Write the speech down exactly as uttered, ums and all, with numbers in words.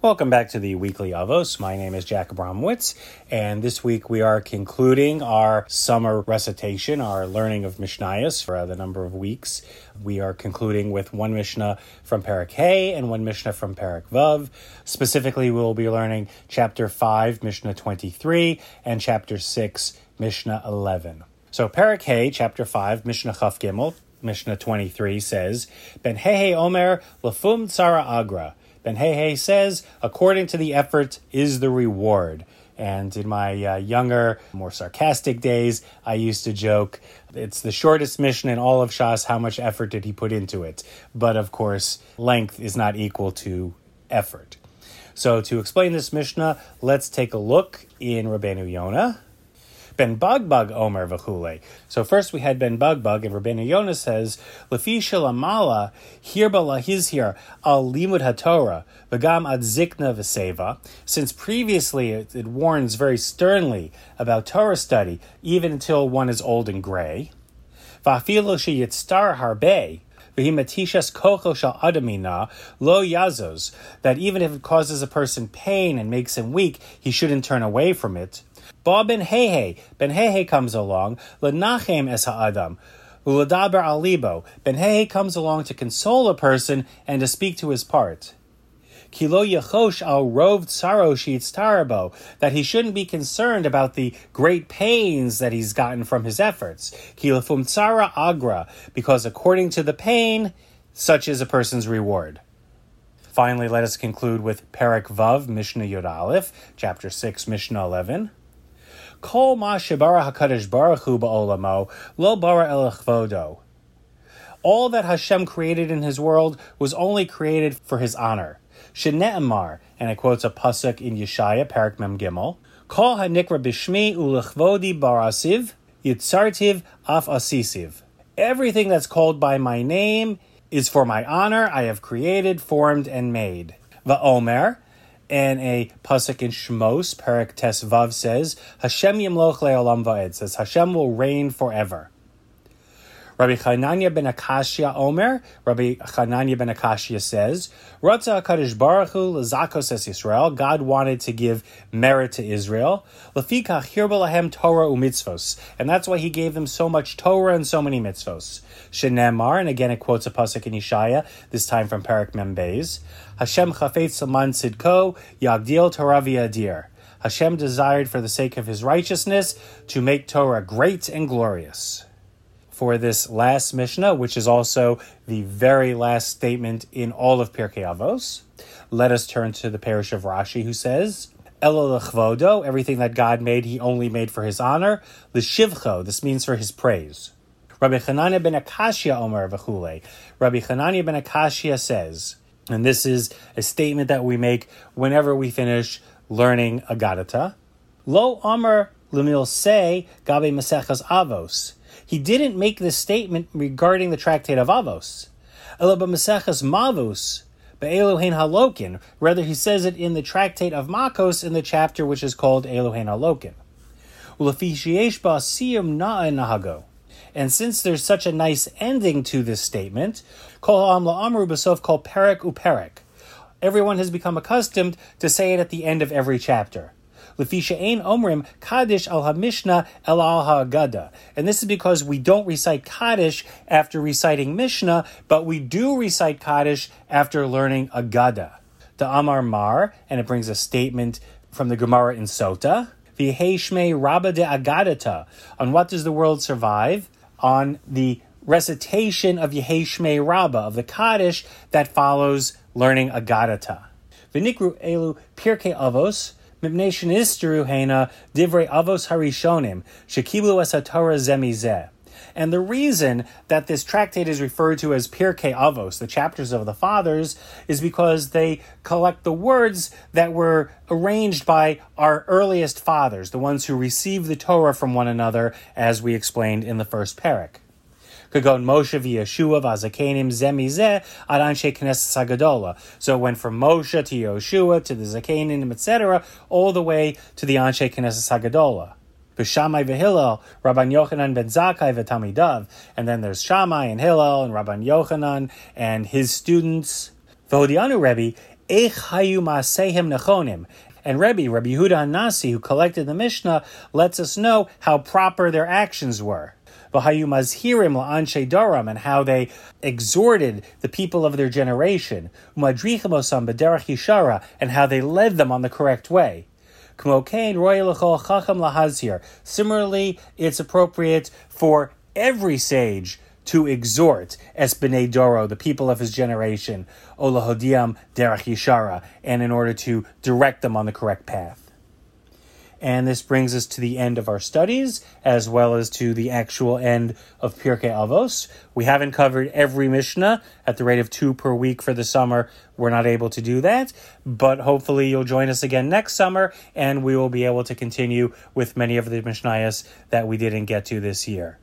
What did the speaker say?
Welcome back to the Weekly Avos. My name is Jack Abramowitz, and this week we are concluding our summer recitation, our learning of Mishnayos for uh, the number of weeks. We are concluding with one Mishnah from Perek Hey and one Mishnah from Perek Vav. Specifically, we will be learning Chapter five, Mishnah twenty-three, and Chapter six, Mishnah eleven. So Perek Hey, Chapter five, Mishnah Chaf Gimel, Mishnah twenty-three says, Ben Hehe Omer Lefum Tzara Agra. Ben Hehe says, according to the effort is the reward. And in my uh, younger, more sarcastic days, I used to joke, it's the shortest Mishnah in all of Shas, how much effort did he put into it? But of course, length is not equal to effort. So to explain this Mishnah, let's take a look in Rabbeinu Yonah. Ben Bagbag Omer v'chule. So first we had Ben Bagbag, and Rabbeinu Yonah says, Lefi shalamala hirba lahizhir al limud haTorah v'gam ad zikna v'seva. Since previously it, it warns very sternly about Torah study, even until one is old and gray. V'afilu sheyitztar harbe v'himatishas kocho shal adamina lo yazos. That even if it causes a person pain and makes him weak, he shouldn't turn away from it. Ba ben Hehe, Ben Hehe comes along, lenachem es ha'adam, u'ledaber al libo. Ben Hehe comes along to console a person and to speak to his part. Ki lo yachosh al rov tsaro sheyitztarabo, that he shouldn't be concerned about the great pains that he's gotten from his efforts. Ki lefum tsara agra, because according to the pain, such is a person's reward. Finally, let us conclude with Perek Vav, Mishnah Yod Aleph, Chapter six, Mishnah eleven. Kol ma shebara HaKadosh Baruch Hu ba'olamo, lo bara el chvodo. All that Hashem created in his world was only created for his honor. Shene'emar, and it quotes a pasuk in Yeshaya, Perek Mem Gimel, Kol hanikra bishmi ulechvodi barasiv, yitzartiv af asisiv. Everything that's called by my name is for my honor, I have created, formed, and made. Va'omer, and a pasuk in Shmos, Perek Tes Vav says, Hashem yimloch le'olam va'ed, says Hashem will reign forever. Rabbi Chananya ben Akashia Omer, Rabbi Chananya ben Akashia says, Ratza HaKadosh Baruch Hu l'zakos es Yisrael, God wanted to give merit to Israel, Lefikach hirba lahem Torah u'mitzvos, and that's why he gave them so much Torah and so many mitzvos. Shenemar, and again it quotes a pasuk in Yeshaya, this time from Perek Mem Beis, Hashem chafetz l'man tzidko, yagdil Torah v'yadir. Hashem desired for the sake of his righteousness to make Torah great and glorious. For this last Mishnah, which is also the very last statement in all of Pirkei Avos, let us turn to the parish of Rashi, who says, Elo lechvodo, everything that God made, he only made for his honor. L'shivcho, this means for his praise. Rabbi Chananya ben Akashia Omer v'chule. Rabbi Chananya ben Akashia says, and this is a statement that we make whenever we finish learning Agadata, Lo Omer l'milsei gabe Masechas Avos. He didn't make this statement regarding the tractate of Avos. Ela b'Masechas Mavos be'Elohein Halokin. Rather, he says it in the tractate of Makos in the chapter which is called Elohein Halokin. Ulefi sheyesh ba siyum na'eh nahago. And since there's such a nice ending to this statement, kol ha'am la'amru b'sof kol perek uperek. Everyone has become accustomed to say it at the end of every chapter. Lefi she'ein omrim Kaddish al HaMishnah el al HaAgada. And this is because we don't recite Kaddish after reciting Mishnah, but we do recite Kaddish after learning Agada. The Amar Mar, and it brings a statement from the Gemara in Sota, V'yehei shmei Rabba de Agadata. On what does the world survive? On the recitation of Yehei Shmei Rabba, of the Kaddish that follows learning Agadata. V'nikru elu Pirkei Avos, Mipnei shenisteru heina divrei avos harishonim shekiblu es haTorah ze mizeh. And the reason that this tractate is referred to as Pirkei Avos, the chapters of the fathers, is because they collect the words that were arranged by our earliest fathers, the ones who received the Torah from one another, as we explained in the first parak. Kagon Moshe v'Yeshua v'Zakenim zemizeh ad anshe Knesset Hagadola. So it went from Moshe to Yeshua to the Zakenim, et cetera, all the way to the anshe Knesset Hagadola. B'Shamai v'Hillel, Rabban Yochanan ben Zakkai v'Tamidav, and then there's Shammai and Hillel and Rabban Yochanan and his students. V'Hodianu Rebbe Eich hayu ma'asehem nechonim. And Rebbe, Rabbi Yehuda Nasi, who collected the Mishnah, lets us know how proper their actions were. V'hayu mazhirim la'anshe daram, and how they exhorted the people of their generation. Umadrichim osam b'derech yishara, and how they led them on the correct way. Similarly, it's appropriate for every sage to exhort es b'nei doro, the people of his generation, olahodiam derech yishara, and in order to direct them on the correct path. And this brings us to the end of our studies, as well as to the actual end of Pirkei Avos. We haven't covered every Mishnah at the rate of two per week for the summer. We're not able to do that, but hopefully you'll join us again next summer, and we will be able to continue with many of the Mishnayos that we didn't get to this year.